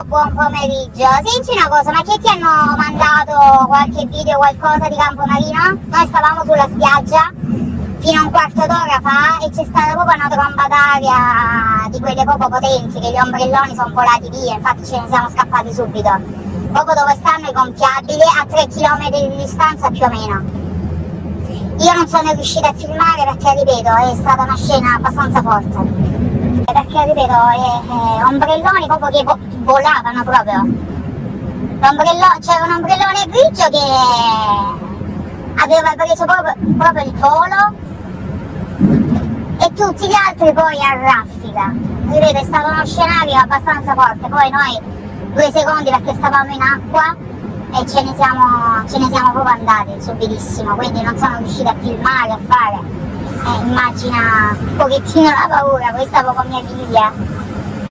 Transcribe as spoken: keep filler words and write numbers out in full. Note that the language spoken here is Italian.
Buon pomeriggio, senti una cosa, ma che ti hanno mandato qualche video, qualcosa di Campomarino? Noi stavamo sulla spiaggia fino a un quarto d'ora fa e c'è stata proprio una tromba d'aria di quelle proprio potenti, che gli ombrelloni sono volati via, infatti ce ne siamo scappati subito. Proprio dove stanno i gonfiabili, a tre chilometri di distanza più o meno. Io non sono riuscita a filmare perché, ripeto, è stata una scena abbastanza forte. Perché, ripeto, eh, eh, ombrelloni proprio che vo volavano proprio. C'era un ombrellone grigio che aveva preso proprio, proprio il volo e tutti gli altri poi a raffica. Ripeto, è stato uno scenario abbastanza forte. Poi noi due secondi perché stavamo in acqua e ce ne siamo, ce ne siamo proprio andati subitissimo, quindi non sono riuscita a filmare, a fare. Eh, immagina un pochettino la paura, poi stavo con mia figlia